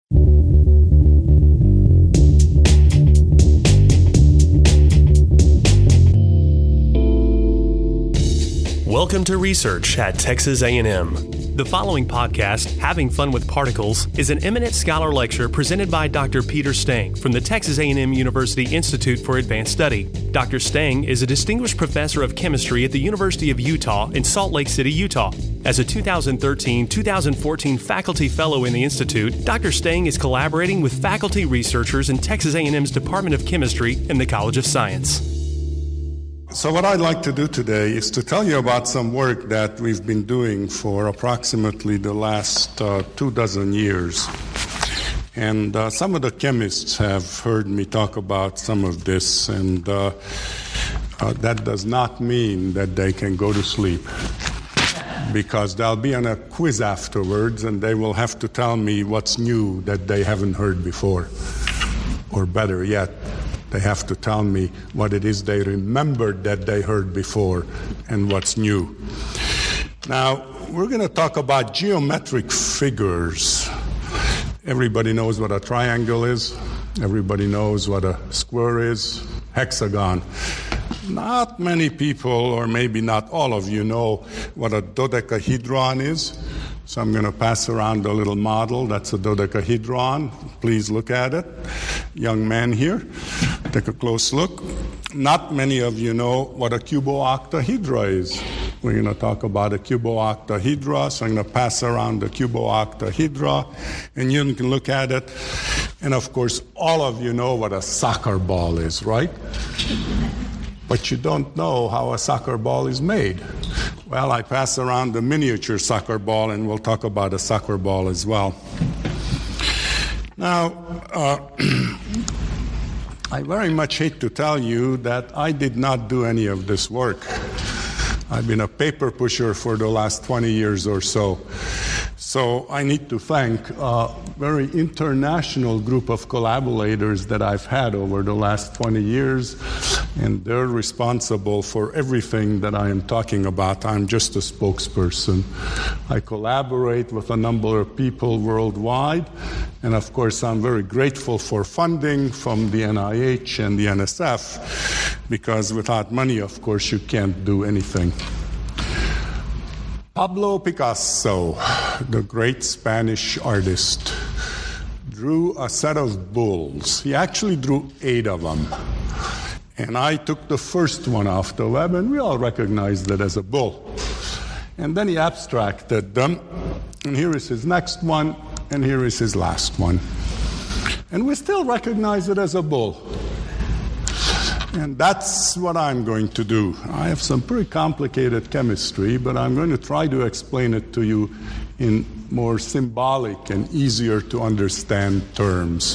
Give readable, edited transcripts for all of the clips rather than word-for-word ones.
Welcome to Research at Texas A&M. The following podcast, Having Fun with Particles, is an eminent scholar lecture presented by Dr. Peter Stang from the Texas A&M University Institute for Advanced Study. Dr. Stang is a distinguished professor of chemistry at the University of Utah in Salt Lake City, Utah. As a 2013-2014 faculty fellow in the Institute, Dr. Stang is collaborating with faculty researchers in Texas A&M's Department of Chemistry and the College of Science. So what I'd like to do today is to tell you about some work that we've been doing for approximately the last 24 years. And some of the chemists have heard me talk about some of this, and that does not mean that they can go to sleep, because they'll be on a quiz afterwards and they will have to tell me what's new that they haven't heard before. Or better yet, they have to tell me what it is they remembered that they heard before and what's new. Now, we're going to talk about geometric figures. Everybody knows what a triangle is. Everybody knows what a square is. Hexagon. Not many people, or maybe not all of you, know what a dodecahedron is. So I'm going to pass around a little model. That's a dodecahedron. Please look at it. Young man here, take a close look. Not many of you know what a cubooctahedra is. We're going to talk about a cubooctahedra, so I'm going to pass around the cubooctahedra, and you can look at it. And of course, all of you know what a soccer ball is, right? But you don't know how a soccer ball is made. Well, I pass around the miniature soccer ball, and we'll talk about a soccer ball as well. Now, I very much hate to tell you that I did not do any of this work. I've been a paper pusher for the last 20 years or so. So I need to thank a very international group of collaborators that I've had over the last 20 years, and they're responsible for everything that I am talking about. I'm just a spokesperson. I collaborate with a number of people worldwide, and of course I'm very grateful for funding from the NIH and the NSF, because without money, of course, you can't do anything. Pablo Picasso, the great Spanish artist, drew a set of bulls. He actually drew 8 of them. And I took the first one off the web, and we all recognized it as a bull. And then he abstracted them, and here is his next one, and here is his last one. And we still recognize it as a bull. And that's what I'm going to do. I have some pretty complicated chemistry, but I'm going to try to explain it to you in more symbolic and easier to understand terms.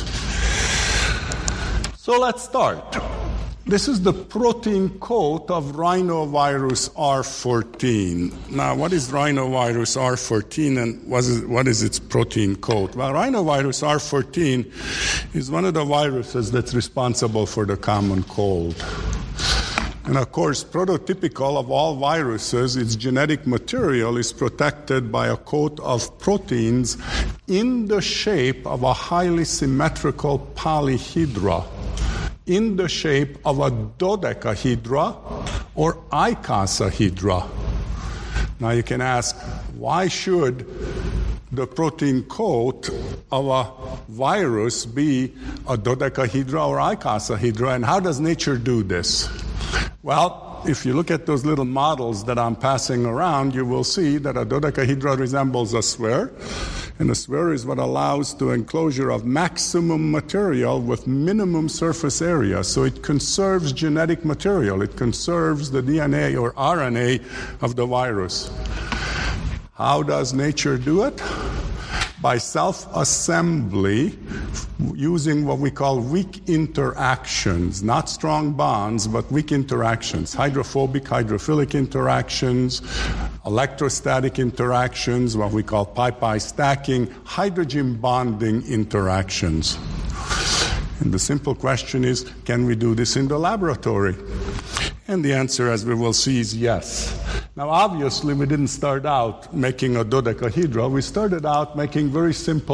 So let's start. This is the protein coat of rhinovirus R14. Now, what is rhinovirus R14 and what is its protein coat? Well, rhinovirus R14 is one of the viruses that's responsible for the common cold. And of course, prototypical of all viruses, its genetic material is protected by a coat of proteins in the shape of a highly symmetrical polyhedra, in the shape of a dodecahedra or icosahedra. Now you can ask, why should the protein coat of a virus be a dodecahedra or icosahedra, and how does nature do this? Well, if you look at those little models that I'm passing around, you will see that a dodecahedra resembles a sphere, and a sphere is what allows the enclosure of maximum material with minimum surface area. So it conserves genetic material. It conserves the DNA or RNA of the virus. How does nature do it? By self-assembly, using what we call weak interactions, not strong bonds, but weak interactions, hydrophobic, hydrophilic interactions, electrostatic interactions, what we call pi-pi stacking, hydrogen bonding interactions. And the simple question is, can we do this in the laboratory? And the answer, as we will see, is yes. Now, obviously, we didn't start out making a dodecahedra. We started out making very simple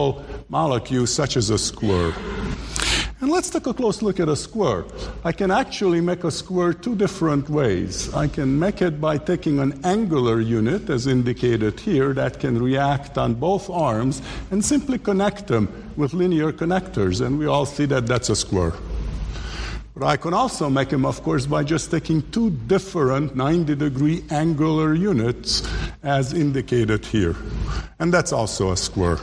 molecule such as a square. And let's take a close look at a square. I can actually make a square two different ways. I can make it by taking an angular unit, as indicated here, that can react on both arms, and simply connect them with linear connectors, and we all see that that's a square. But I can also make them, of course, by just taking two different 90-degree angular units, as indicated here. And that's also a square.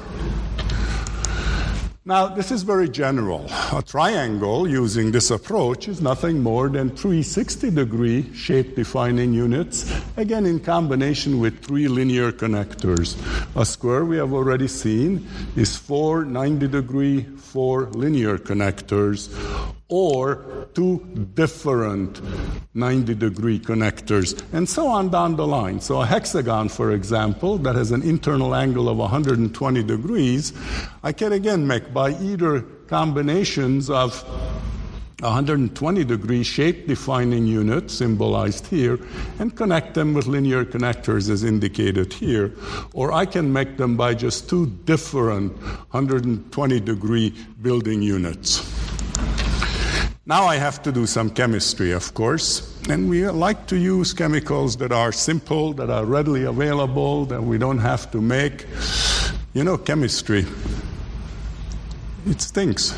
Now, this is very general. A triangle using this approach is nothing more than 3 60-degree shape-defining units, again in combination with 3 linear connectors. A square, we have already seen, is 4 90-degree, 4 linear connectors, or 2 different 90-degree connectors, and so on down the line. So a hexagon, for example, that has an internal angle of 120 degrees, I can again make by either combinations of 120-degree shape-defining units, symbolized here, and connect them with linear connectors, as indicated here. Or I can make them by just 2 different 120-degree building units. Now I have to do some chemistry, of course, and we like to use chemicals that are simple, that are readily available, that we don't have to make. You know, chemistry, it stinks.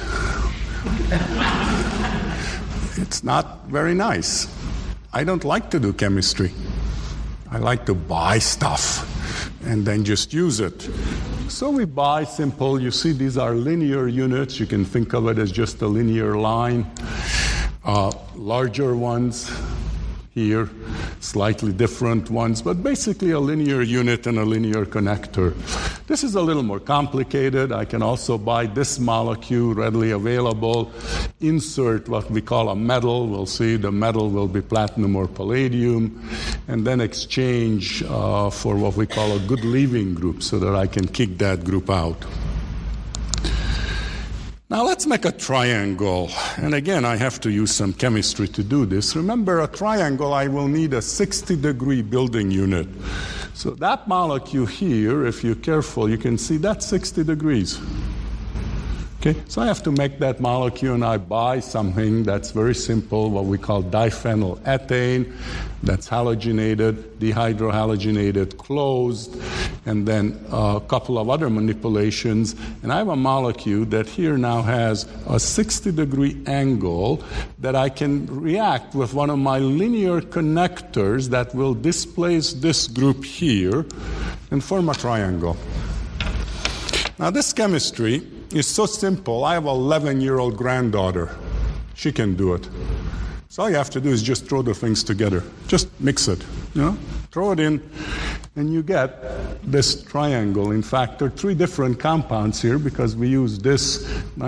It's not very nice. I don't like to do chemistry. I like to buy stuff and then just use it. So we buy simple, you see these are linear units, you can think of it as just a linear line. Larger ones here, slightly different ones, but basically a linear unit and a linear connector. This is a little more complicated. I can also buy this molecule readily available, insert what we call a metal. We'll see the metal will be platinum or palladium, and then exchange for what we call a good leaving group so that I can kick that group out. Now let's make a triangle. And again, I have to use some chemistry to do this. Remember, a triangle, I will need a 60-degree building unit. So that molecule here, if you're careful, you can see that's 60 degrees. Okay, so I have to make that molecule, and I buy something that's very simple, what we call diphenylethane, that's halogenated, dehydrohalogenated, closed, and then a couple of other manipulations. And I have a molecule that here now has a 60-degree angle that I can react with one of my linear connectors that will displace this group here and form a triangle. Now this chemistry is so simple. I have an 11-year-old granddaughter. She can do it. So all you have to do is just throw the things together. Just mix it, you know? Throw it in, and you get this triangle. In fact, there are 3 different compounds here because we use this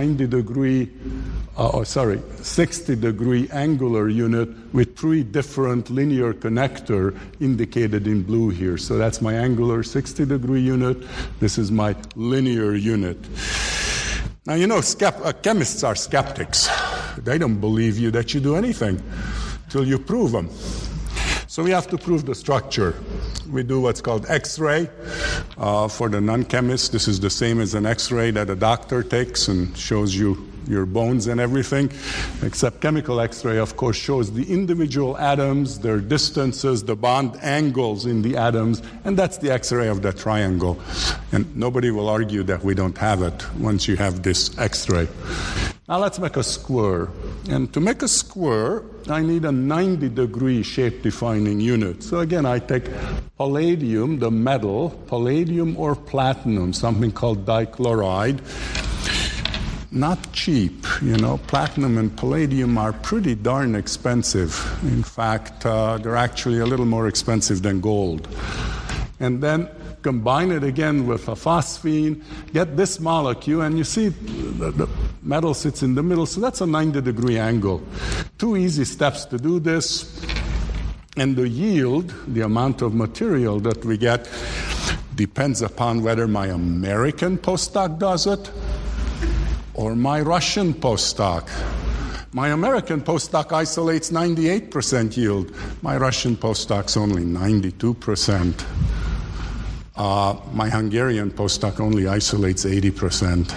60-degree angular unit with 3 different linear connector indicated in blue here. So that's my angular 60-degree unit. This is my linear unit. Now, you know, chemists are skeptics. They don't believe you that you do anything till you prove them. So we have to prove the structure. We do what's called X-ray. For the non-chemist, this is the same as an X-ray that a doctor takes and shows you your bones and everything, except chemical X-ray, of course, shows the individual atoms, their distances, the bond angles in the atoms, and that's the X-ray of the triangle. And nobody will argue that we don't have it once you have this X-ray. Now let's make a square. And to make a square, I need a 90-degree shape-defining unit. So again, I take palladium, the metal, palladium or platinum, something called dichloride. Not cheap, you know. Platinum and palladium are pretty darn expensive. In fact, they're actually a little more expensive than gold. And then combine it again with a phosphine, get this molecule, and you see the metal sits in the middle, so that's a 90-degree angle. 2 easy steps to do this. And the yield, the amount of material that we get, depends upon whether my American postdoc does it or my Russian postdoc. My American postdoc isolates 98% yield. My Russian postdoc's only 92%. My Hungarian postdoc only isolates 80%.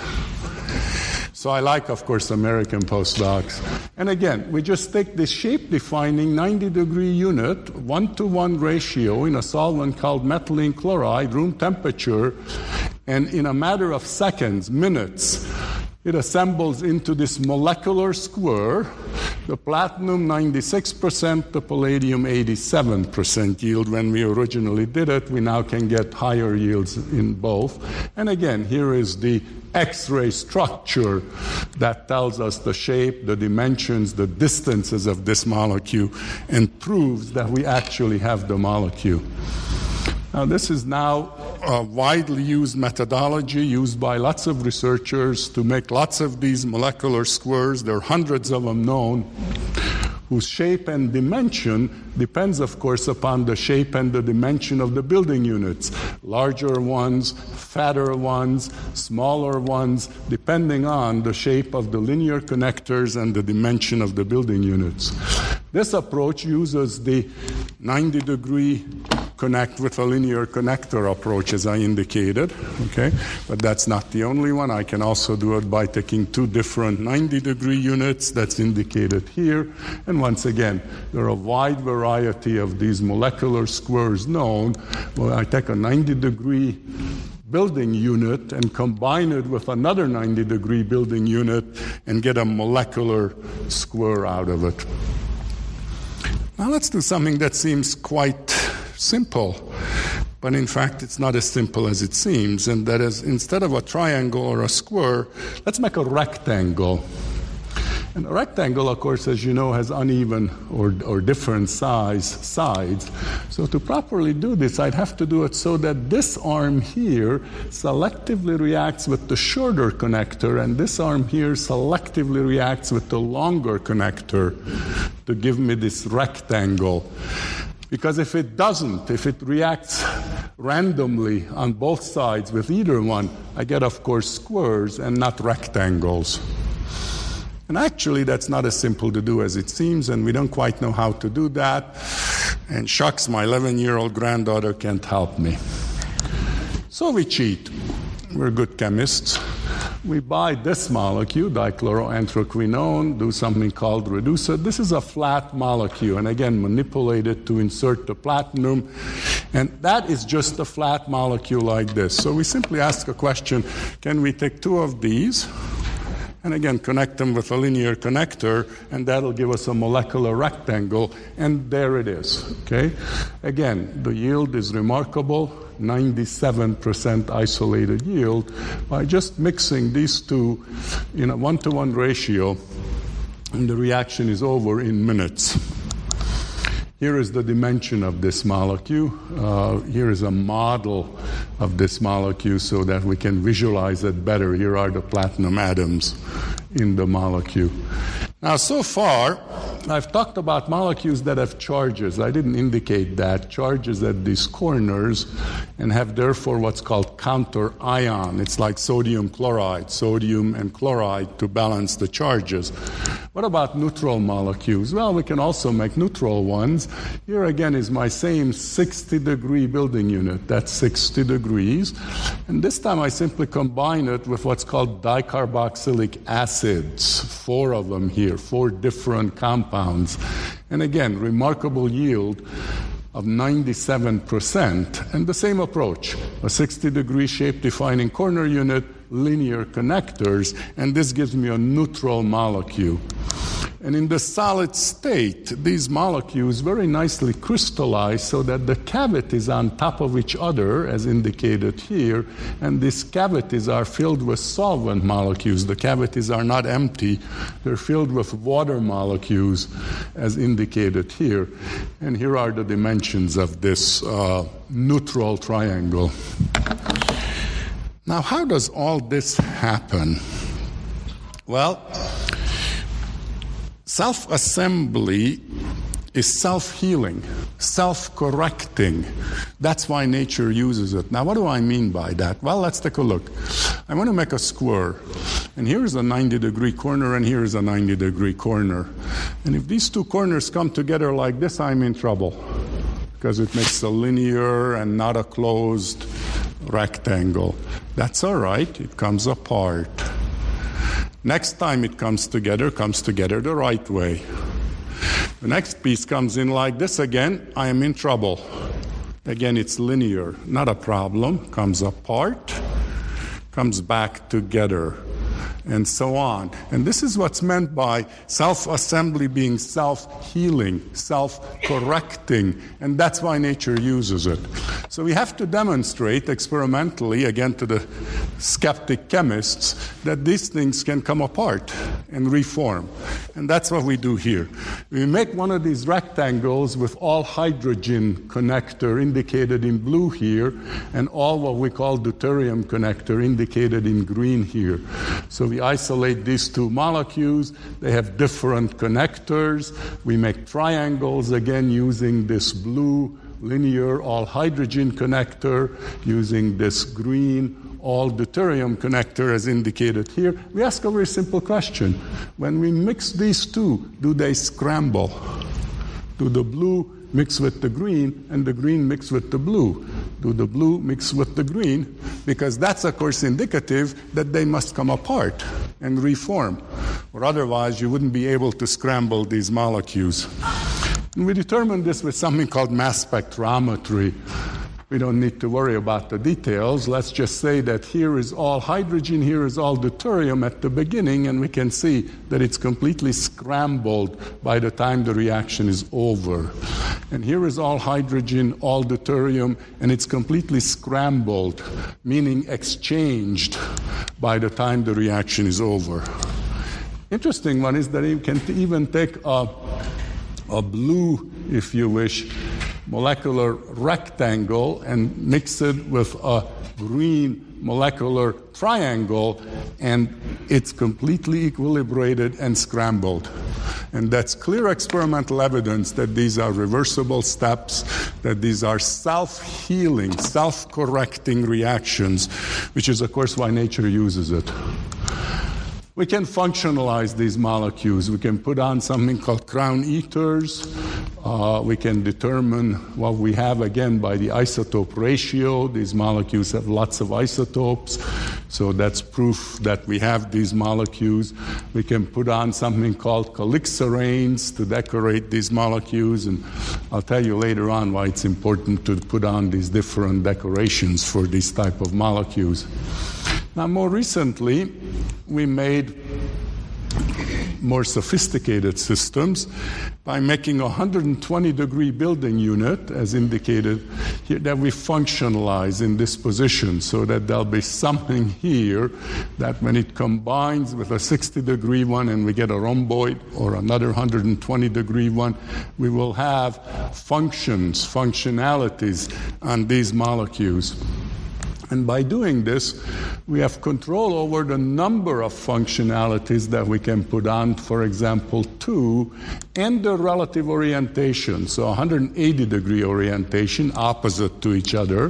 So I like, of course, American postdocs. And again, we just take this shape-defining 90-degree unit, 1-to-1 ratio in a solvent called methylene chloride, room temperature, and in a matter of seconds, minutes, it assembles into this molecular square. The platinum 96%, the palladium 87% yield. When we originally did it, we now can get higher yields in both. And again, here is the X-ray structure that tells us the shape, the dimensions, the distances of this molecule, and proves that we actually have the molecule. Now, this is now a widely used methodology used by lots of researchers to make lots of these molecular squares. There are hundreds of them known, whose shape and dimension depends, of course, upon the shape and the dimension of the building units. Larger ones, fatter ones, smaller ones, depending on the shape of the linear connectors and the dimension of the building units. This approach uses the 90-degree connect with a linear connector approach, as I indicated, okay? But that's not the only one. I can also do it by taking two different 90-degree units that's indicated here. And once again, there are a wide variety of these molecular squares known. Well, I take a 90-degree building unit and combine it with another 90-degree building unit and get a molecular square out of it. Now let's do something that seems quite simple, but in fact it's not as simple as it seems, and that is, instead of a triangle or a square, let's make a rectangle. And a rectangle, of course, as you know, has uneven or different sides. So to properly do this, I'd have to do it so that this arm here selectively reacts with the shorter connector, and this arm here selectively reacts with the longer connector to give me this rectangle. Because if it doesn't, if it reacts randomly on both sides with either one, I get, of course, squares and not rectangles. And actually, that's not as simple to do as it seems, and we don't quite know how to do that. And shucks, my 11-year-old granddaughter can't help me. So we cheat. We're good chemists. We buy this molecule, dichloroanthraquinone, do something called reduce it. This is a flat molecule, and again, manipulate it to insert the platinum. And that is just a flat molecule like this. So we simply ask a question, can we take two of these, and again, connect them with a linear connector, and that'll give us a molecular rectangle, and there it is, okay? Again, the yield is remarkable, 97% isolated yield, by just mixing these two in a 1-to-1 ratio, and the reaction is over in minutes. Here is the dimension of this molecule. Here is a model of this molecule so that we can visualize it better. Here are the platinum atoms in the molecule. Now, so far, I've talked about molecules that have charges. I didn't indicate that. Charges at these corners and have therefore what's called counter ion. It's like sodium chloride, sodium and chloride to balance the charges. What about neutral molecules? Well, we can also make neutral ones. Here again is my same 60-degree building unit. That's 60 degrees. And this time I simply combine it with what's called dicarboxylic acids, 4 of them here, 4 different compounds. And again, remarkable yield of 97%. And the same approach, a 60-degree shape-defining corner unit, linear connectors, and this gives me a neutral molecule. And in the solid state, these molecules very nicely crystallize so that the cavities on top of each other, as indicated here, and these cavities are filled with solvent molecules. The cavities are not empty. They're filled with water molecules, as indicated here. And here are the dimensions of this neutral triangle. Now, how does all this happen? Well, self-assembly is self-healing, self-correcting. That's why nature uses it. Now, what do I mean by that? Well, let's take a look. I want to make a square. And here's a 90-degree corner, and here's a 90-degree corner. And if these two corners come together like this, I'm in trouble, because it makes a linear and not a closed rectangle. That's all right, it comes apart. Next time it comes together the right way. The next piece comes in like this again, I am in trouble. Again, it's linear, not a problem. Comes apart, comes back together, and so on. And this is what's meant by self-assembly being self-healing, self-correcting, and that's why nature uses it. So we have to demonstrate experimentally, again to the skeptic chemists, that these things can come apart and reform. And that's what we do here. We make one of these rectangles with all hydrogen connector indicated in blue here, and all what we call deuterium connector indicated in green here. So we isolate these two molecules. They have different connectors. We make triangles again using this blue linear all hydrogen connector, using this green all deuterium connector as indicated here. We ask a very simple question. When we mix these two, do they scramble? Do the blue mix with the green and the green mix with the blue? Do the blue mix with the green? Because that's, of course, indicative that they must come apart and reform, or otherwise you wouldn't be able to scramble these molecules. And we determined this with something called mass spectrometry. We don't need to worry about the details. Let's just say that here is all hydrogen, here is all deuterium at the beginning, and we can see that it's completely scrambled by the time the reaction is over. And here is all hydrogen, all deuterium, and it's completely scrambled, meaning exchanged by the time the reaction is over. Interesting one is that you can even take a blue, if you wish, molecular rectangle and mix it with a green molecular triangle, and it's completely equilibrated and scrambled. And that's clear experimental evidence that these are reversible steps, that these are self-healing, self-correcting reactions, which is, of course, why nature uses it. We can functionalize these molecules. We can put on something called crown ethers. We can determine what we have, again, by the isotope ratio. These molecules have lots of isotopes, so that's proof that we have these molecules. We can put on something called calixarenes to decorate these molecules, and I'll tell you later on why it's important to put on these different decorations for these type of molecules. Now, more recently, we made more sophisticated systems by making a 120-degree building unit, as indicated here, that we functionalize in this position, so that there'll be something here that when it combines with a 60-degree one and we get a rhomboid or another 120-degree one, we will have functionalities on these molecules. And by doing this, we have control over the number of functionalities that we can put on, for example, 2, and the relative orientation. So 180-degree orientation, opposite to each other.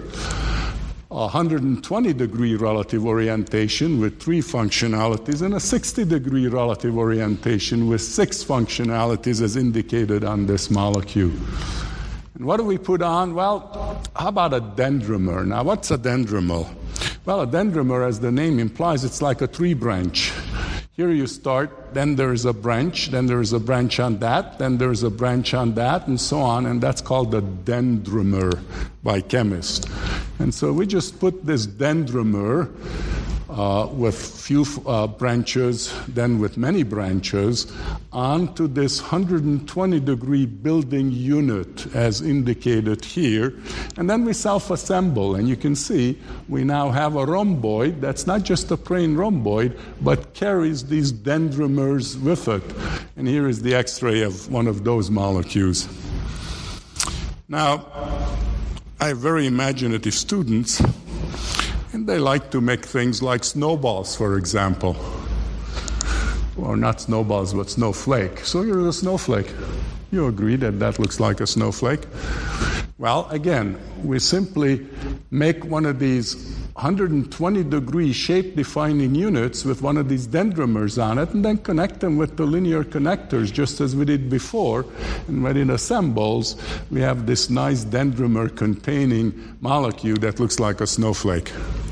120-degree relative orientation with 3 functionalities, and a 60-degree relative orientation with 6 functionalities as indicated on this molecule. And what do we put on? Well, how about a dendrimer? Now, what's a dendrimer? Well, a dendrimer, as the name implies, it's like a tree branch. Here you start, then there is a branch, then there is a branch on that, then there is a branch on that, and so on, and that's called a dendrimer by chemists. And so we just put this dendrimer with few branches, then with many branches, onto this 120-degree building unit as indicated here, and then we self-assemble, and you can see we now have a rhomboid that's not just a plain rhomboid, but carries these dendrimers with it. And here is the X-ray of one of those molecules. Now, I have very imaginative students, and they like to make things like snowballs, for example. Or not snowballs, but snowflake. So here's a snowflake. You agree that that looks like a snowflake? Well, again, we simply make one of these 120-degree shape-defining units with one of these dendrimers on it, and then connect them with the linear connectors, just as we did before. And when it assembles, we have this nice dendrimer-containing molecule that looks like a snowflake.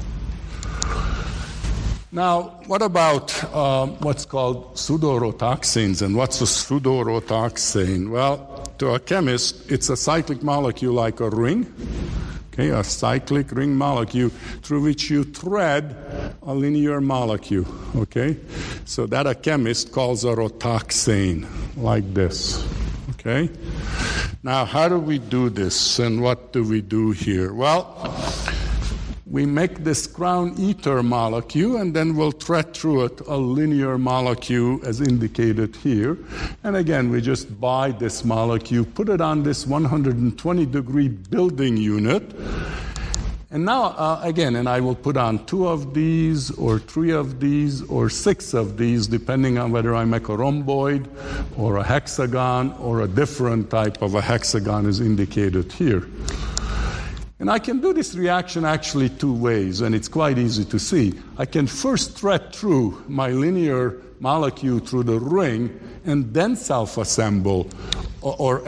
Now, what about what's called pseudorotoxins? And what's a pseudorotoxin? Well, to a chemist, it's a cyclic molecule like a ring, okay, a cyclic ring molecule through which you thread a linear molecule, okay? So that a chemist calls a rotoxane, like this, okay? Now, how do we do this, and what do we do here? Well, we make this crown ether molecule, and then we'll thread through it a linear molecule as indicated here. And again, we just buy this molecule, put it on this 120-degree building unit. And now, again, and I will put on 2 of these, or 3 of these, or 6 of these, depending on whether I make a rhomboid, or a hexagon, or a different type of a hexagon is indicated here. And I can do this reaction actually 2 ways, and it's quite easy to see. I can first thread through my linear molecule through the ring and then self-assemble, or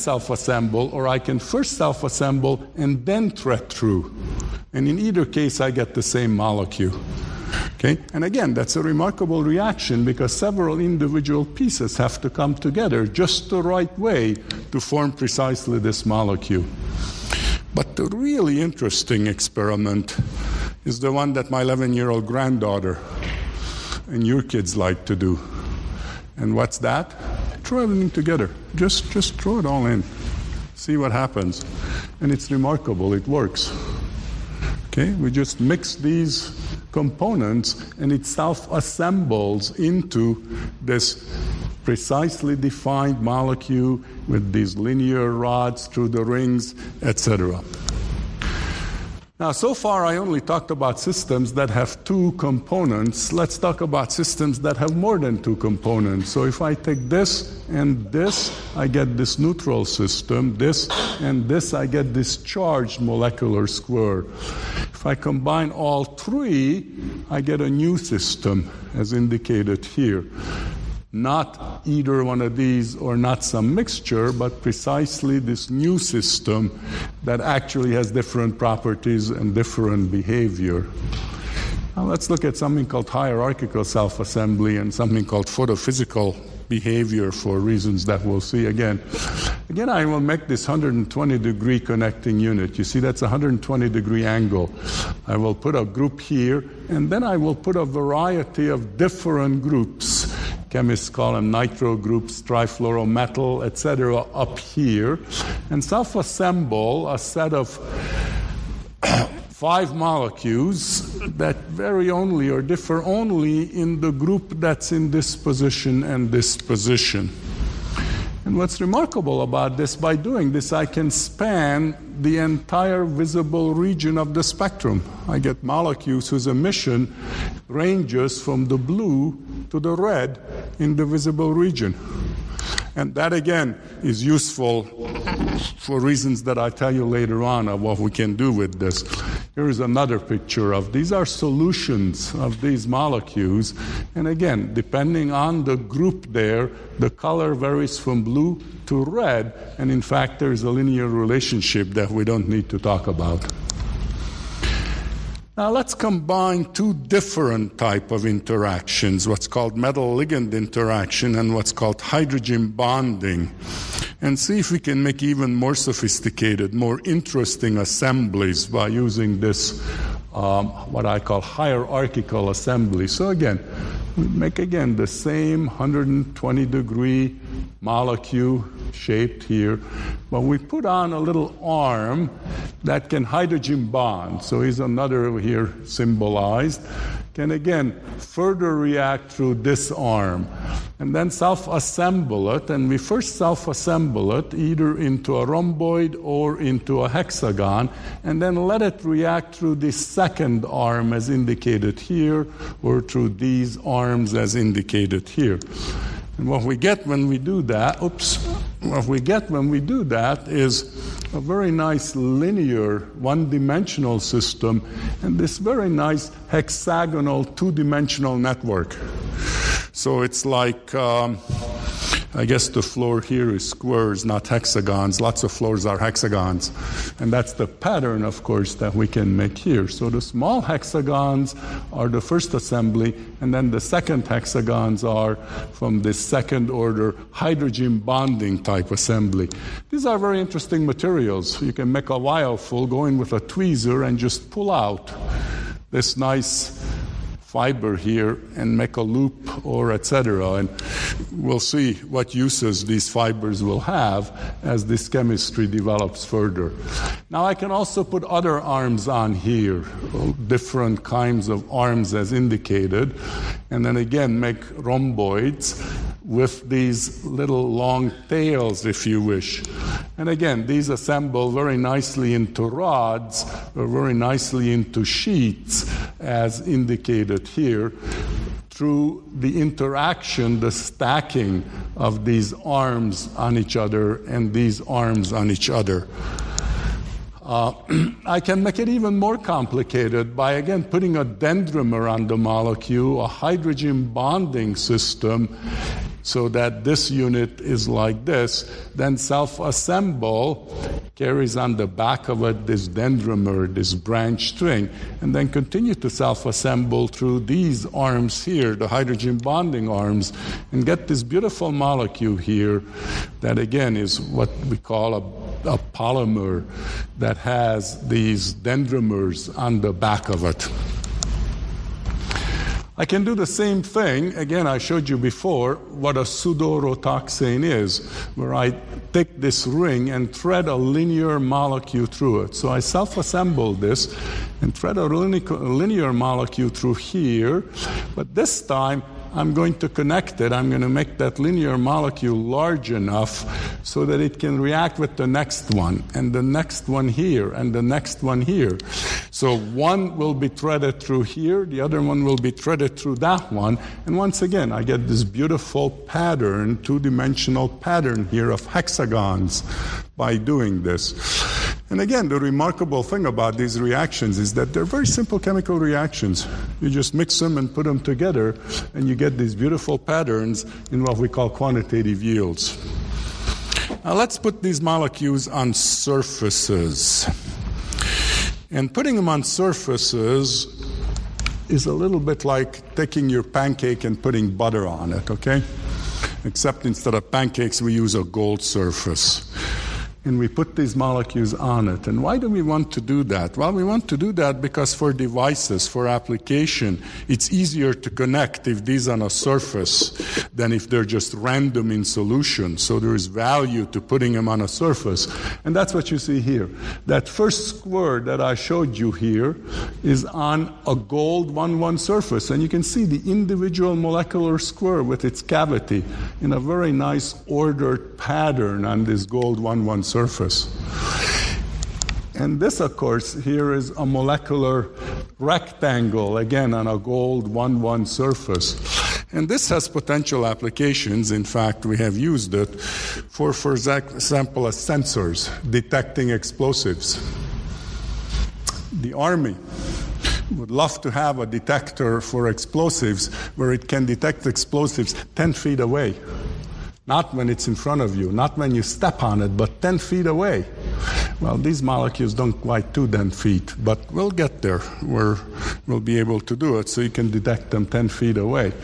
I can first self-assemble and then thread through. And in either case, I get the same molecule. Okay? And again, that's a remarkable reaction because several individual pieces have to come together just the right way to form precisely this molecule. But the really interesting experiment is the one that my 11-year-old granddaughter and your kids like to do. And what's that? Throw everything together. Just throw it all in. See what happens. And it's remarkable. It works. Okay? We just mix these components and it self-assembles into this precisely defined molecule with these linear rods through the rings, etc. Now, so far I only talked about systems that have 2 components. Let's talk about systems that have more than 2 components. So if I take this and this, I get this neutral system. This and this, I get this charged molecular square. If I combine all 3, I get a new system, as indicated here. Not either one of these or not some mixture, but precisely this new system that actually has different properties and different behavior. Now let's look at something called hierarchical self-assembly and something called photophysical behavior for reasons that we'll see again. Again, I will make this 120-degree connecting unit. You see, that's a 120-degree angle. I will put a group here, and then I will put a variety of different groups. Chemists call them nitro groups, trifluorometal, etc., up here, and self-assemble a set of 5 molecules that vary only or differ only in the group that's in this position and this position. And what's remarkable about this, by doing this, I can span the entire visible region of the spectrum. I get molecules whose emission ranges from the blue to the red in the visible region. And that, again, is useful for reasons that I tell you later on of what we can do with this. Here is another picture of these are solutions of these molecules. And again, depending on the group there, the color varies from blue to red. And in fact, there is a linear relationship that we don't need to talk about. Now let's combine 2 different type of interactions, what's called metal-ligand interaction and what's called hydrogen bonding, and see if we can make even more sophisticated, more interesting assemblies by using this, what I call hierarchical assembly. So again, we make again the same 120-degree molecule shaped here, but we put on a little arm that can hydrogen bond. So here's another here symbolized. Can again further react through this arm and then self-assemble it. And we first self-assemble it either into a rhomboid or into a hexagon, and then let it react through this second arm as indicated here, or through these arms as indicated here. And what we get when we do that, is a very nice linear one-dimensional system and this very nice hexagonal two-dimensional network. So it's like, I guess the floor here is squares, not hexagons. Lots of floors are hexagons. And that's the pattern, of course, that we can make here. So the small hexagons are the first assembly, and then the second hexagons are from this second order hydrogen bonding type assembly. These are very interesting materials. You can make a vial full, go in with a tweezer, and just pull out this nice fiber here and make a loop or etc. And we'll see what uses these fibers will have as this chemistry develops further. Now I can also put other arms on here, different kinds of arms as indicated, and then again make rhomboids with these little long tails, if you wish. And again, these assemble very nicely into rods or very nicely into sheets, as indicated here, through the interaction, the stacking of these arms on each other and these arms on each other. I can make it even more complicated by, again, putting a dendrimer on the molecule, a hydrogen bonding system, so that this unit is like this, then self-assemble, carries on the back of it this dendrimer, this branch string, and then continue to self-assemble through these arms here, the hydrogen bonding arms, and get this beautiful molecule here that, again, is what we call a polymer that has these dendrimers on the back of it. I can do the same thing. Again, I showed you before what a pseudorotoxane is, where I take this ring and thread a linear molecule through it. So I self-assemble this and thread a linear molecule through here, but this time I'm going to connect it. I'm going to make that linear molecule large enough so that it can react with the next one, and the next one here, and the next one here. So one will be threaded through here, the other one will be threaded through that one, and once again I get this beautiful pattern, two-dimensional pattern here of hexagons by doing this. And again, the remarkable thing about these reactions is that they're very simple chemical reactions. You just mix them and put them together, and you get these beautiful patterns in what we call quantitative yields. Now let's put these molecules on surfaces. And putting them on surfaces is a little bit like taking your pancake and putting butter on it, okay? Except instead of pancakes, we use a gold surface. And we put these molecules on it. And why do we want to do that? Well, we want to do that because for devices, for application, it's easier to connect if these are on a surface than if they're just random in solution. So there is value to putting them on a surface. And that's what you see here. That first square that I showed you here is on a gold 1,1 surface. And you can see the individual molecular square with its cavity in a very nice ordered pattern on this gold 1,1 surface. And this, of course, here is a molecular rectangle, again on a gold 1,1 surface. And this has potential applications. In fact, we have used it for example, as sensors, detecting explosives. The Army would love to have a detector for explosives where it can detect explosives 10 feet away. Not when it's in front of you, not when you step on it, but 10 feet away. Well, these molecules don't quite do 10 feet, but we'll get there where we'll be able to do it, so you can detect them 10 feet away.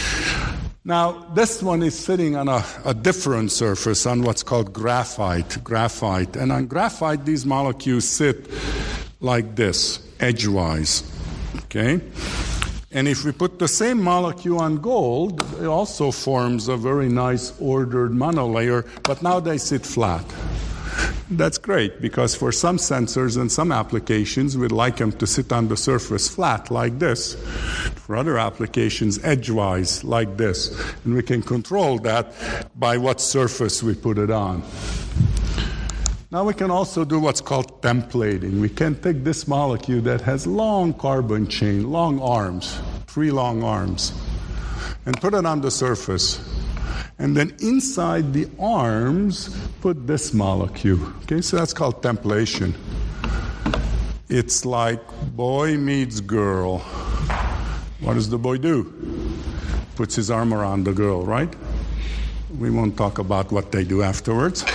Now, this one is sitting on a different surface, on what's called graphite. And on graphite, these molecules sit like this, edgewise, okay? And if we put the same molecule on gold, it also forms a very nice ordered monolayer, but now they sit flat. That's great, because for some sensors and some applications, we'd like them to sit on the surface flat, like this. For other applications, edgewise, like this. And we can control that by what surface we put it on. Now we can also do what's called templating. We can take this molecule that has long carbon chain, long arms, 3 long arms, and put it on the surface. And then inside the arms, put this molecule. Okay, so that's called templation. It's like boy meets girl. What does the boy do? Puts his arm around the girl, right? We won't talk about what they do afterwards.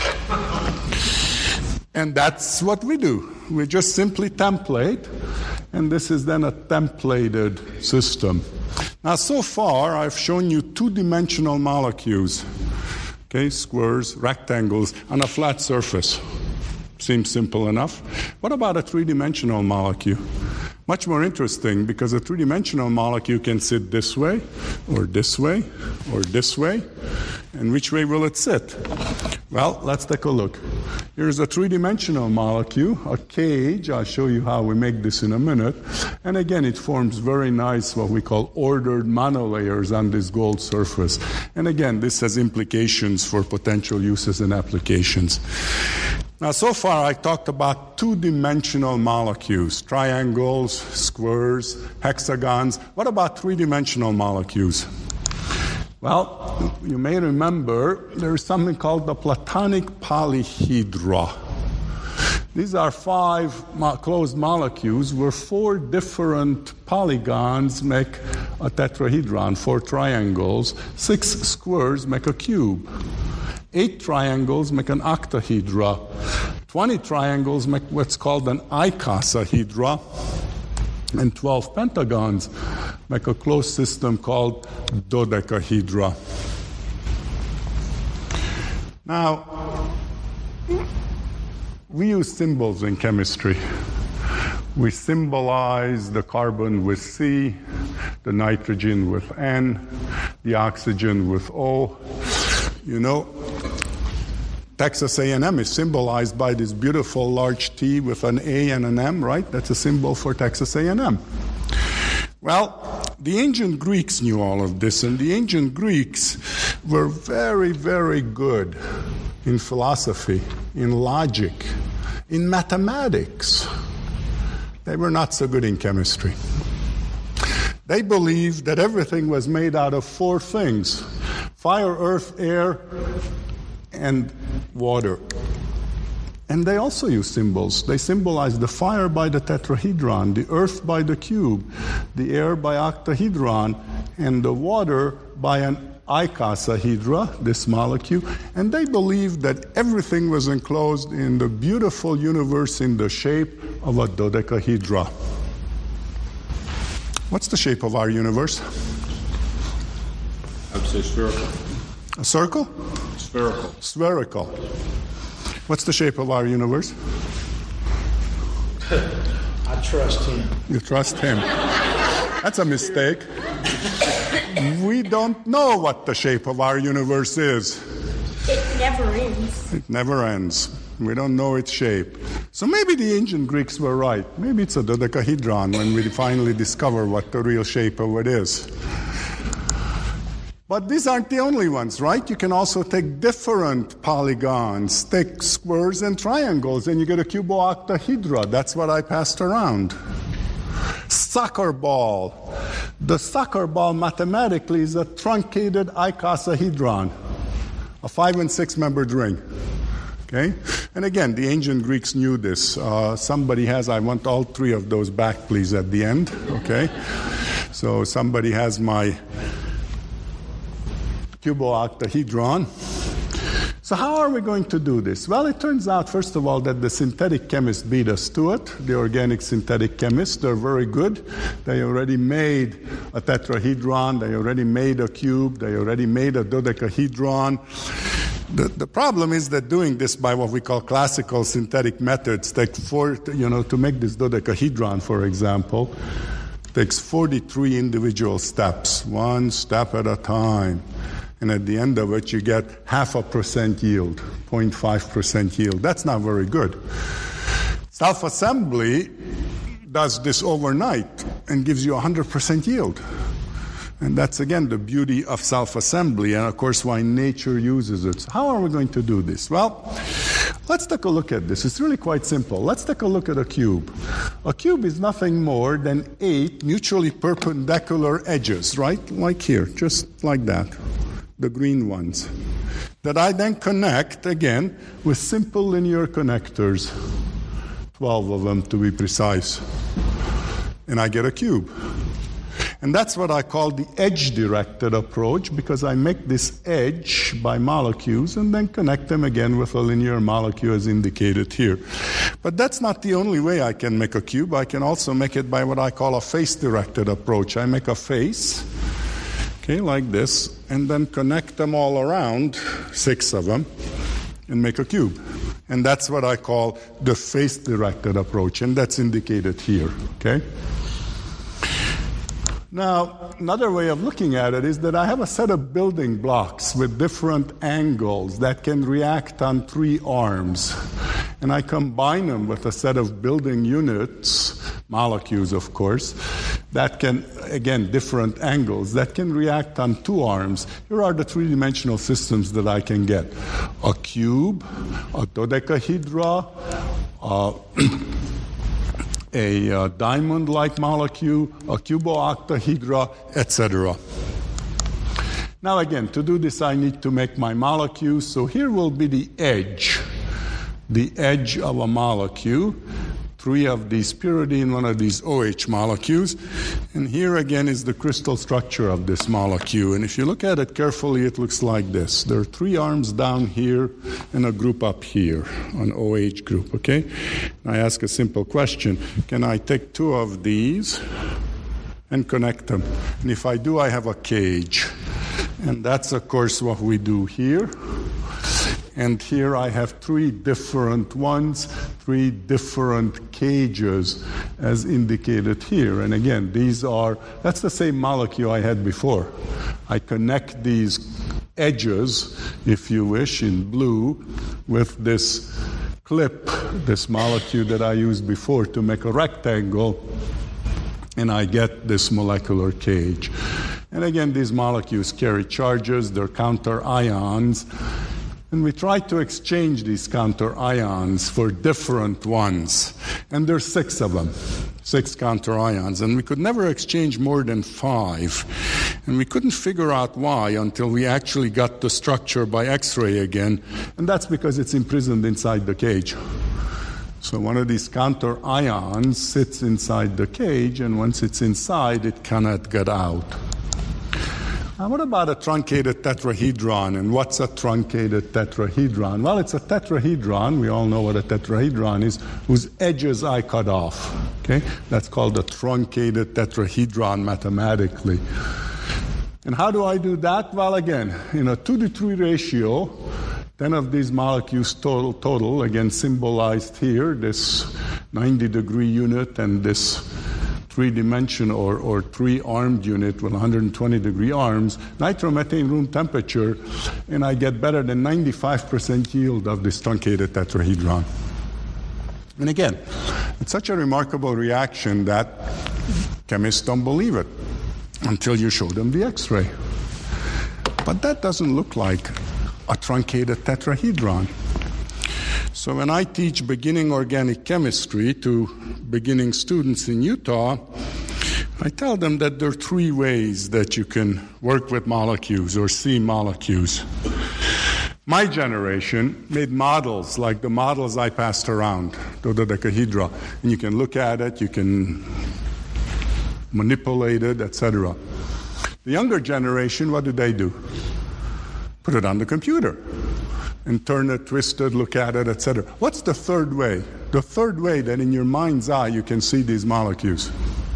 And that's what we do. We just simply template, and this is then a templated system. Now, so far, I've shown you two-dimensional molecules, okay, squares, rectangles, on a flat surface. Seems simple enough. What about a three-dimensional molecule? Much more interesting, because a three-dimensional molecule can sit this way, or this way, or this way. And which way will it sit? Well, let's take a look. Here's a three-dimensional molecule, a cage. I'll show you how we make this in a minute. And again, it forms very nice, what we call ordered monolayers on this gold surface. And again, this has implications for potential uses and applications. Now, so far, I talked about two-dimensional molecules, triangles, squares, hexagons. What about three-dimensional molecules? Well, you may remember there is something called the Platonic polyhedra. These are 5 closed molecules where 4 different polygons make a tetrahedron, 4 triangles, 6 squares make a cube. 8 triangles make an octahedra. 20 triangles make what's called an icosahedra. And 12 pentagons make a closed system called dodecahedra. Now, we use symbols in chemistry. We symbolize the carbon with C, the nitrogen with N, the oxygen with O. You know, Texas A&M is symbolized by this beautiful large T with an A and an M, right? That's a symbol for Texas A&M. Well, the ancient Greeks knew all of this, and the ancient Greeks were very, very good in philosophy, in logic, in mathematics. They were not so good in chemistry. They believed that everything was made out of 4 things: fire, earth, air, and water. And they also use symbols. They symbolize the fire by the tetrahedron, the earth by the cube, the air by octahedron, and the water by an icosahedra, this molecule. And they believed that everything was enclosed in the beautiful universe in the shape of a dodecahedra. What's the shape of our universe? I would say spherical. A circle? Spherical. Spherical. What's the shape of our universe? I trust him. You trust him. That's a mistake. We don't know what the shape of our universe is. It never ends. It never ends. We don't know its shape. So maybe the ancient Greeks were right. Maybe it's a dodecahedron when we finally discover what the real shape of it is. But these aren't the only ones, right? You can also take different polygons, take squares and triangles, and you get a cubooctahedra. That's what I passed around. Soccer ball. The soccer ball mathematically is a truncated icosahedron, a 5- and 6-membered ring. Okay? And again, the ancient Greeks knew this. Somebody has, I want all 3 of those back, please, at the end. Okay? So somebody has my cubooctahedron. So how are we going to do this? Well, it turns out, first of all, that the synthetic chemists beat us to it. The organic synthetic chemists, they're very good. They already made a tetrahedron. They already made a cube. They already made a dodecahedron. The problem is that doing this by what we call classical synthetic methods to make this dodecahedron, for example, takes 43 individual steps, 1 step at a time. And at the end of it, you get 0.5% yield, 0.5% yield. That's not very good. Self-assembly does this overnight and gives you 100% yield. And that's, again, the beauty of self-assembly and, of course, why nature uses it. So how are we going to do this? Well, let's take a look at this. It's really quite simple. Let's take a look at a cube. A cube is nothing more than 8 mutually perpendicular edges, right? Like here, just like that. The green ones. that I then connect, again, with simple linear connectors, 12 of them to be precise. And I get a cube. And that's what I call the edge-directed approach, because I make this edge by molecules and then connect them again with a linear molecule as indicated here. But that's not the only way I can make a cube. I can also make it by what I call a face-directed approach. I make a face, okay, like this, and then connect them all around, 6 of them, and make a cube. And that's what I call the face-directed approach, and that's indicated here, okay? Now, another way of looking at it is that I have a set of building blocks with different angles that can react on 3 arms. And I combine them with a set of building units, molecules of course, that can, again, different angles, that can react on 2 arms. Here are the 3-dimensional systems that I can get. A cube, a dodecahedra, a diamond-like molecule, a cubooctahedra, etc. Now again, to do this I need to make my molecules, so here will be the edge of a molecule, 3 of these pyridine, 1 of these OH molecules, and here again is the crystal structure of this molecule. And if you look at it carefully, it looks like this. There are 3 arms down here and a group up here, an OH group, okay? I ask a simple question. Can I take 2 of these and connect them? And if I do, I have a cage. And that's, of course, what we do here. And here I have 3 different ones, 3 different cages as indicated here. And again, that's the same molecule I had before. I connect these edges, if you wish, in blue with this clip, this molecule that I used before to make a rectangle, and I get this molecular cage. And again, these molecules carry charges, they're counter ions. And we try to exchange these counter ions for different ones. And there's 6 of them, 6 counter ions. And we could never exchange more than 5. And we couldn't figure out why until we actually got the structure by X-ray again. And that's because it's imprisoned inside the cage. So one of these counter ions sits inside the cage, and once it's inside, it cannot get out. Now, what about a truncated tetrahedron? And what's a truncated tetrahedron? Well, it's a tetrahedron. We all know what a tetrahedron is, whose edges I cut off. Okay? That's called a truncated tetrahedron mathematically. And how do I do that? Well, again, in a 2-to-3 ratio, 10 of these molecules total, again symbolized here, this 90-degree unit and this 3-dimensional or 3-armed unit with 120-degree arms, nitromethane room temperature, and I get better than 95% yield of this truncated tetrahedron. And again, it's such a remarkable reaction that chemists don't believe it until you show them the X-ray. But that doesn't look like a truncated tetrahedron. So when I teach beginning organic chemistry to beginning students in Utah, I tell them that there are 3 ways that you can work with molecules or see molecules. My generation made models like the models I passed around, the dodecahedra, and you can look at it, you can manipulate it, etc. The younger generation, what do? Put it on the computer and turn it, twist it, look at it, etc. What's the 3rd way? The 3rd way that in your mind's eye you can see these molecules.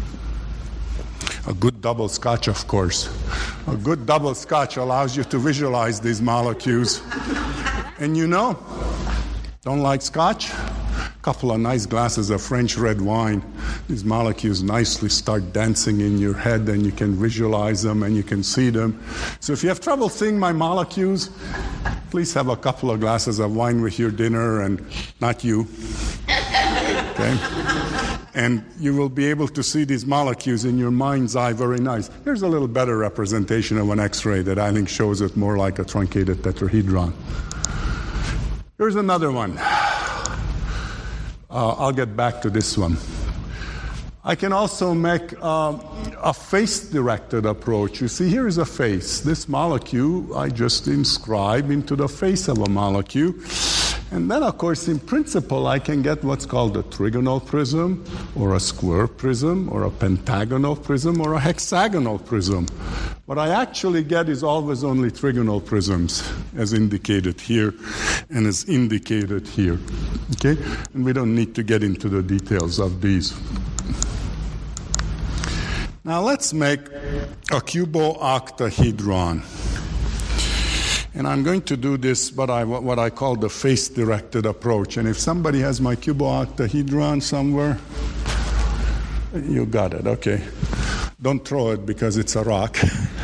A good double scotch, of course. A good double scotch allows you to visualize these molecules. And don't like scotch? Couple of nice glasses of French red wine. These molecules nicely start dancing in your head, and you can visualize them and you can see them. So if you have trouble seeing my molecules, please have a couple of glasses of wine with your dinner, and not you. Okay? And you will be able to see these molecules in your mind's eye very nice. Here's a little better representation of an X-ray that I think shows it more like a truncated tetrahedron. Here's another one. I'll get back to this one. I can also make a face-directed approach. You see, here is a face. This molecule I just inscribe into the face of a molecule. And then, of course, in principle, I can get what's called a trigonal prism, or a square prism, or a pentagonal prism, or a hexagonal prism. What I actually get is always only trigonal prisms, as indicated here and as indicated here. Okay? And we don't need to get into the details of these. Now let's make a cubooctahedron. And I'm going to do this, what I call the face-directed approach. And if somebody has my cubooctahedron somewhere, you got it, okay. Don't throw it because it's a rock.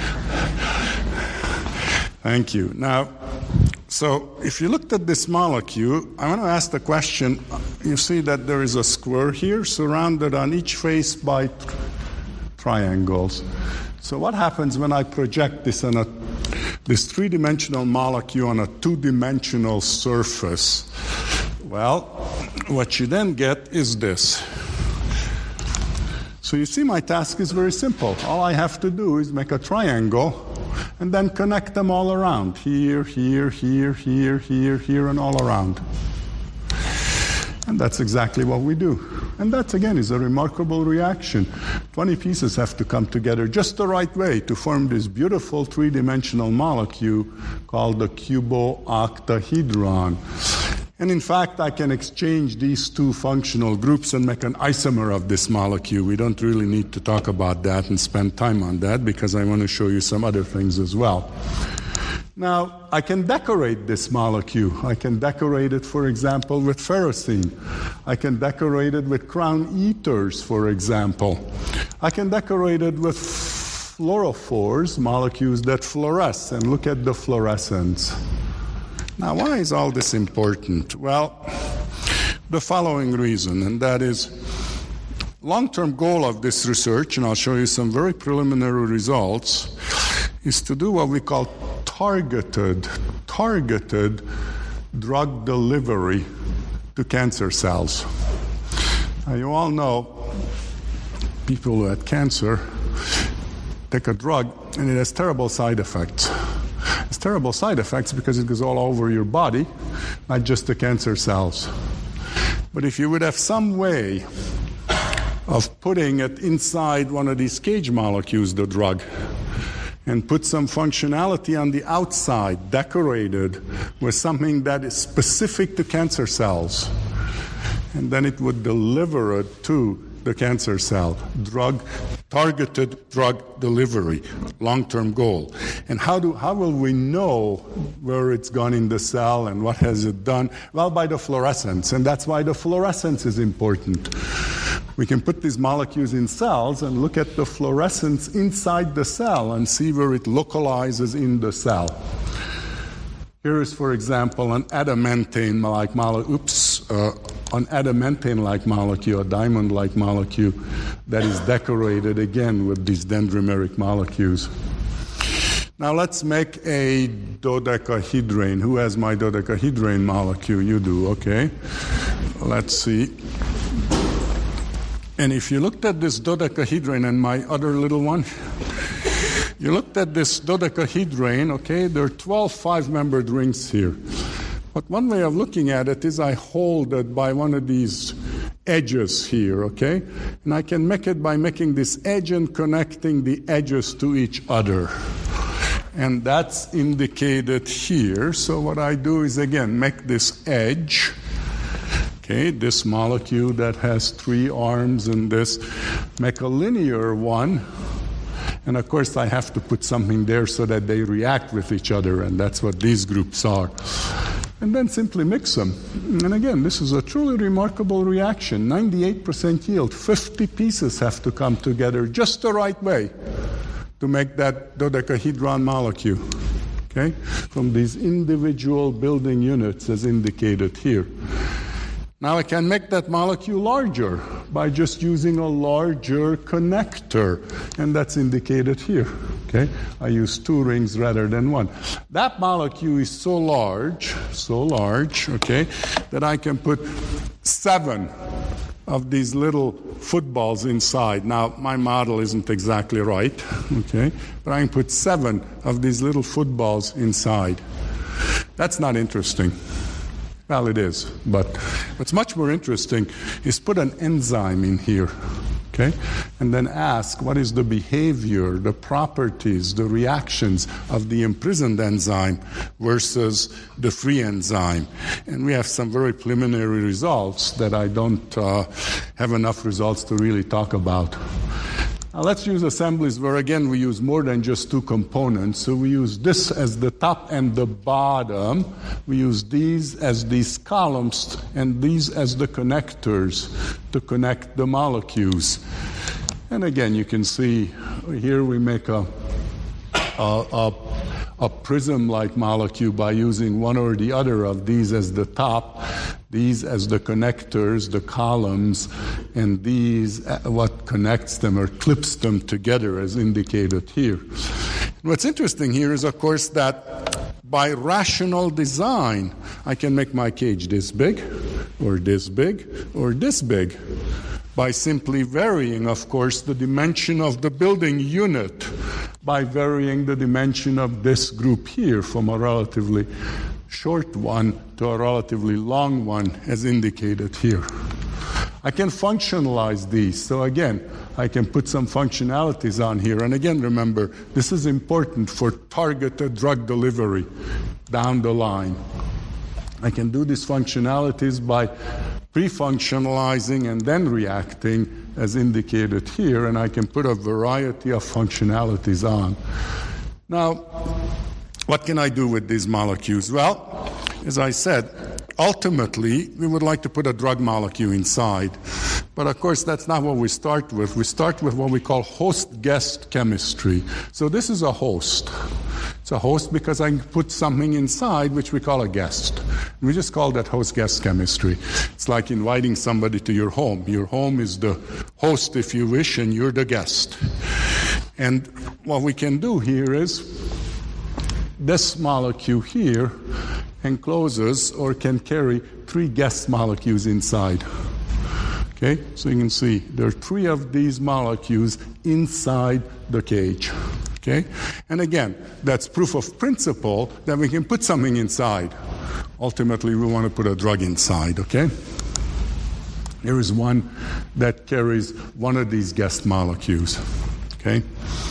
Thank you. Now, so if you looked at this molecule, I want to ask the question, you see that there is a square here surrounded on each face by triangles. So what happens when I project this on this three-dimensional molecule on a two-dimensional surface? Well, what you then get is this. So you see, my task is very simple. All I have to do is make a triangle and then connect them all around. Here, here, here, here, here, here, and all around. And that's exactly what we do. And that, again, is a remarkable reaction. 20 pieces have to come together just the right way to form this beautiful three-dimensional molecule called the cubooctahedron. And in fact, I can exchange these two functional groups and make an isomer of this molecule. We don't really need to talk about that and spend time on that because I want to show you some other things as well. Now, I can decorate this molecule. I can decorate it, for example, with ferrocene. I can decorate it with crown ethers, for example. I can decorate it with fluorophores, molecules that fluoresce, and look at the fluorescence. Now, why is all this important? Well, the following reason, and that is long-term goal of this research, and I'll show you some very preliminary results, is to do what we call targeted drug delivery to cancer cells. Now, you all know people who had cancer take a drug and it has terrible side effects. It's terrible side effects because it goes all over your body, not just the cancer cells. But if you would have some way of putting it inside one of these cage molecules, the drug, and put some functionality on the outside, decorated with something that is specific to cancer cells, and then it would deliver it to the cancer cell. Targeted drug delivery, long-term goal. And how will we know where it's gone in the cell and what has it done? Well, by the fluorescence, and that's why the fluorescence is important. We can put these molecules in cells and look at the fluorescence inside the cell and see where it localizes in the cell. Here is, for example, an adamantane-like molecule, a diamond-like molecule that is decorated again with these dendrimeric molecules. Now let's make a dodecahedron. Who has my dodecahedron molecule? You do, okay. Let's see. And if you looked at this dodecahedron and my other little one, you looked at this dodecahedron, okay, there are 12 5-membered rings here. But one way of looking at it is I hold it by one of these edges here, okay? And I can make it by making this edge and connecting the edges to each other. And that's indicated here. So what I do is, again, make this edge, okay, this molecule that has 3 arms and this, make a linear one. And of course, I have to put something there so that they react with each other, and that's what these groups are. And then simply mix them. And again, this is a truly remarkable reaction. 98% yield. 50 pieces have to come together just the right way to make that dodecahedron molecule, okay, from these individual building units as indicated here. Now I can make that molecule larger by just using a larger connector, and that's indicated here, okay? I use 2 rings rather than 1. That molecule is so large, okay, that I can put 7 of these little footballs inside. Now, my model isn't exactly right, okay? But I can put 7 of these little footballs inside. That's not interesting. Well, it is, but what's much more interesting is put an enzyme in here, okay? And then ask what is the behavior, the properties, the reactions of the imprisoned enzyme versus the free enzyme. And we have some very preliminary results that I don't have enough results to really talk about. Now let's use assemblies where, again, we use more than just 2 components. So we use this as the top and the bottom. We use these as these columns and these as the connectors to connect the molecules. And again, you can see here we make a prism-like molecule by using one or the other of these as the top, these as the connectors, the columns, and these what connects them or clips them together as indicated here. And what's interesting here is, of course, that by rational design, I can make my cage this big, or this big, or this big, by simply varying, of course, the dimension of the building unit, by varying the dimension of this group here from a relatively short one to a relatively long one, as indicated here. I can functionalize these. So again, I can put some functionalities on here. And again, remember, this is important for targeted drug delivery down the line. I can do these functionalities by pre-functionalizing and then reacting, as indicated here, and I can put a variety of functionalities on. Now, what can I do with these molecules? Well, as I said, ultimately, we would like to put a drug molecule inside. But of course, that's not what we start with. We start with what we call host-guest chemistry. So this is a host. It's a host because I can put something inside which we call a guest. We just call that host-guest chemistry. It's like inviting somebody to your home. Your home is the host, if you wish, and you're the guest. And what we can do here is this molecule here encloses or can carry 3 guest molecules inside. Okay, so you can see there are 3 of these molecules inside the cage. Okay, and again, that's proof of principle that we can put something inside. Ultimately, we want to put a drug inside. Okay, here is one that carries one of these guest molecules. Okay.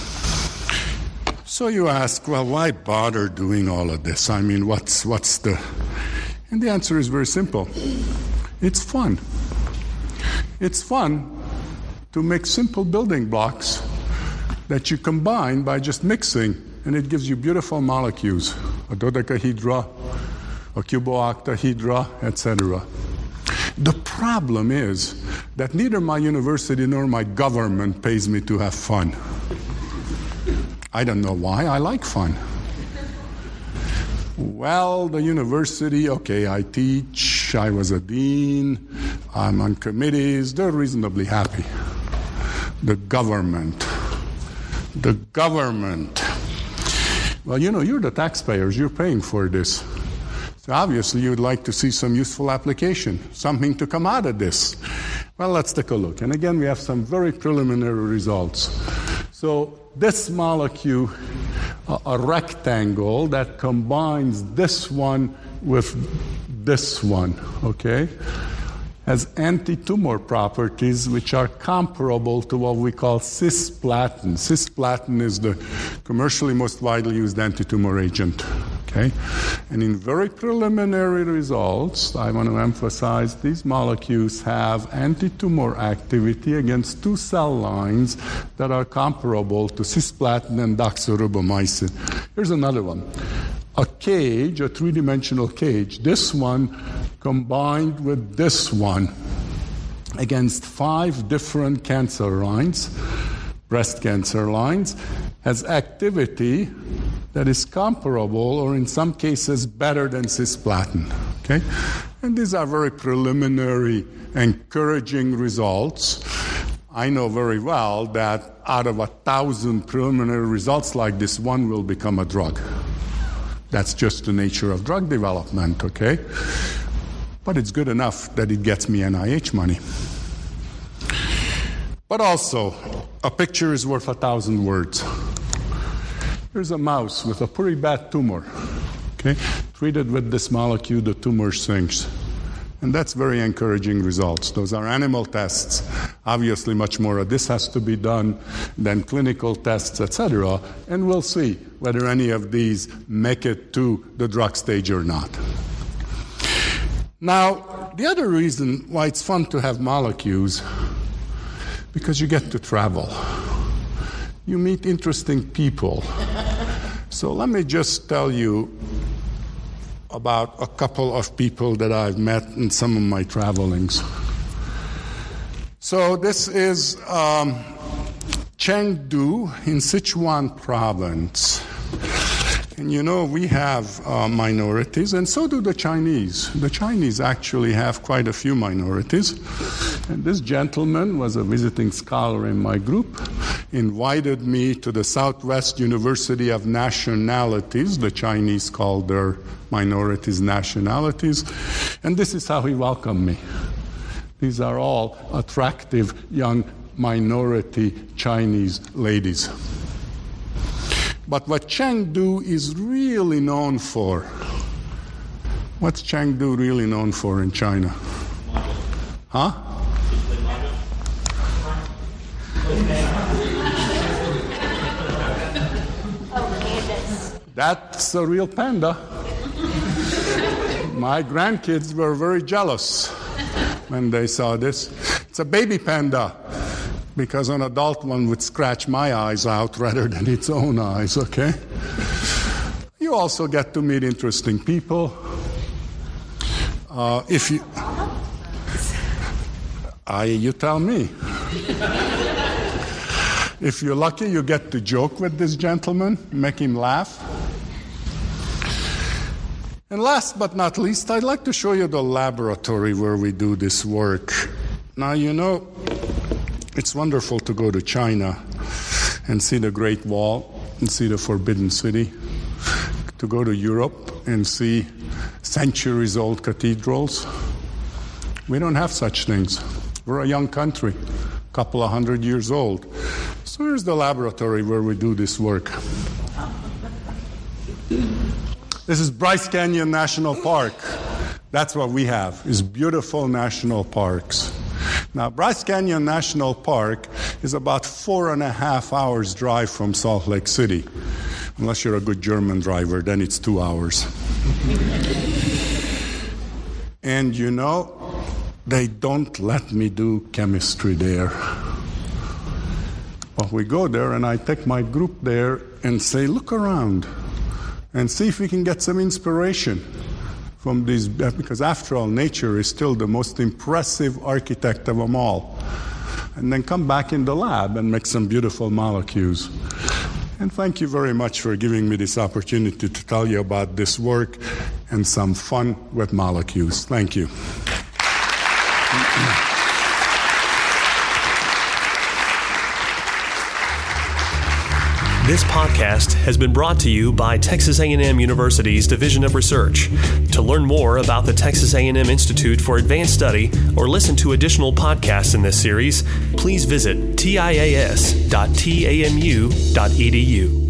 So you ask, well, why bother doing all of this? I mean, what's the... And the answer is very simple. It's fun. It's fun to make simple building blocks that you combine by just mixing, and it gives you beautiful molecules, a dodecahedra, a cubooctahedra, etc. The problem is that neither my university nor my government pays me to have fun. I don't know why. I like fun. Well, the university, okay, I teach, I was a dean, I'm on committees, they're reasonably happy. The government. Well, you know, you're the taxpayers, you're paying for this. So obviously you would like to see some useful application, something to come out of this. Well, let's take a look. And again, we have some very preliminary results. So this molecule, a rectangle that combines this one with this one, okay, has anti-tumor properties which are comparable to what we call cisplatin. Cisplatin is the commercially most widely used anti-tumor agent. Okay? And in very preliminary results, I want to emphasize these molecules have anti-tumor activity against 2 cell lines that are comparable to cisplatin and doxorubicin. Here's another one. A cage, a 3-dimensional cage, this one combined with this one against 5 different cancer lines, breast cancer lines, has activity that is comparable or in some cases better than cisplatin. Okay? And these are very preliminary, encouraging results. I know very well that out of 1,000 preliminary results like this, one will become a drug. That's just the nature of drug development, okay? But it's good enough that it gets me NIH money. But also, a picture is worth 1,000 words. Here's a mouse with a pretty bad tumor. Okay? Treated with this molecule, the tumor shrinks. And that's very encouraging results. Those are animal tests. Obviously, much more of this has to be done than clinical tests, etc. And we'll see whether any of these make it to the drug stage or not. Now, the other reason why it's fun to have molecules, because you get to travel. You meet interesting people. So let me just tell you about a couple of people that I've met in some of my travelings. So this is Chengdu in Sichuan province. And you know, we have minorities, and so do the Chinese. The Chinese actually have quite a few minorities. And this gentleman was a visiting scholar in my group, invited me to the Southwest University of Nationalities. The Chinese call their minorities nationalities. And this is how he welcomed me. These are all attractive young minority Chinese ladies. But what Chengdu is really known for, what's Chengdu really known for in China? Huh? That's a real panda. My grandkids were very jealous when they saw this. It's a baby panda, because an adult one would scratch my eyes out rather than its own eyes, okay? You also get to meet interesting people. You tell me. If you're lucky, you get to joke with this gentleman, make him laugh. And last but not least, I'd like to show you the laboratory where we do this work. Now, you know, it's wonderful to go to China and see the Great Wall and see the Forbidden City, to go to Europe and see centuries-old cathedrals. We don't have such things. We're a young country, a couple of 100 years old. So here's the laboratory where we do this work. This is Bryce Canyon National Park. That's what we have, is beautiful national parks. Now, Bryce Canyon National Park is about 4.5 hours drive from Salt Lake City. Unless you're a good German driver, then it's 2 hours. And you know, they don't let me do chemistry there. But we go there and I take my group there and say, look around and see if we can get some inspiration from these, because after all, nature is still the most impressive architect of them all. And then come back in the lab and make some beautiful molecules. And thank you very much for giving me this opportunity to tell you about this work and some fun with molecules. Thank you. This podcast has been brought to you by Texas A&M University's Division of Research. To learn more about the Texas A&M Institute for Advanced Study or listen to additional podcasts in this series, please visit tias.tamu.edu.